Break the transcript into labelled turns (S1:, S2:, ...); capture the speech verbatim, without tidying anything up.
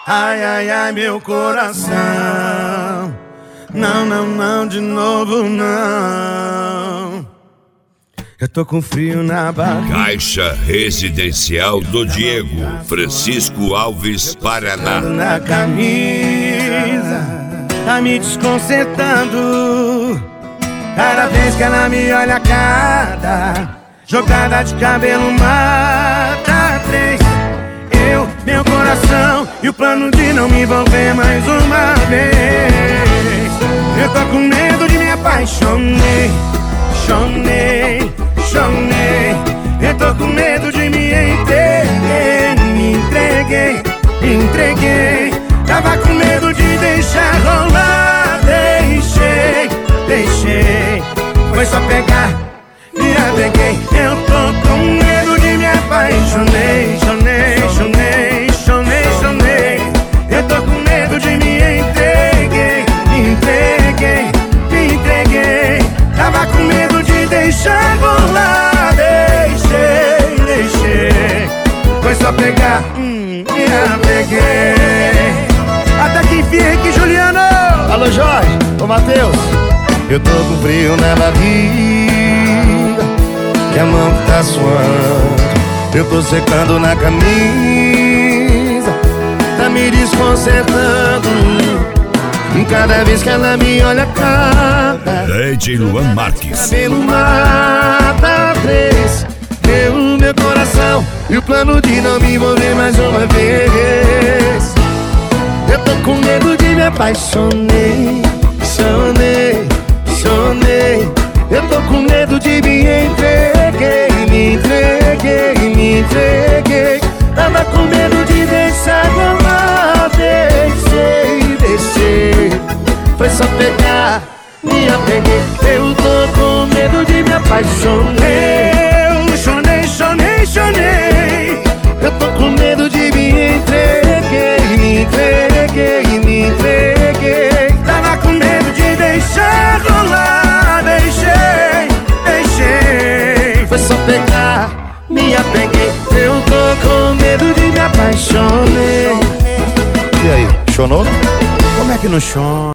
S1: Ai, ai, ai, meu coração. Não, não, não, de novo não. Eu tô com frio na barriga.
S2: Caixa Residencial do Diego, Francisco Alves, Paraná.
S1: Na camisa, tá me desconcertando. Cada vez que ela me olha, cada jogada de cabelo mata três. Eu, meu coração e o plano de não me envolver mais uma vez. Eu tô com medo de me apaixonei, chonei, chonei. Eu tô com medo de me entreguei, me entreguei, me entreguei. Tava com medo de deixar rolar, deixei, deixei. Foi só pegar, me apeguei. Eu tô com medo de me apaixonei, chonei, chonei, chonei, chonei. Eu tô com medo de me entreguei, me entreguei, me entreguei. Tava com medo de deixar rolar, deixei, deixei. Foi só pegar, hum, me apeguei. Até que enfim, Henrique Juliano.
S3: Alô Jorge, ô Matheus. Eu tô com frio na barriga e a mão que tá suando. Eu tô secando na camisa, tá me desconcertando. Cada vez que ela me olha, cada
S2: D J Luan Marques.
S3: cabelo mata três. Eu, meu coração e o plano de não me envolver mais uma vez. Eu tô com medo de me apaixonei, chonei, chonei. Eu tô com medo de me entreguei, me entreguei, me entreguei. Tava com medo de deixar rolar, deixei, deixei. Foi só pegar, me apeguei. Eu tô com medo de me apaixonei.
S1: Eu chonei, chonei, chonei.
S3: Eu tô com medo de me entreguei, me entreguei, me entreguei.
S1: Tava com medo de deixar rolar, deixei, deixei.
S3: Foi só pegar, me apeguei. Eu tô com medo de me apaixonei. E aí, chonou?
S1: Como é que no chão?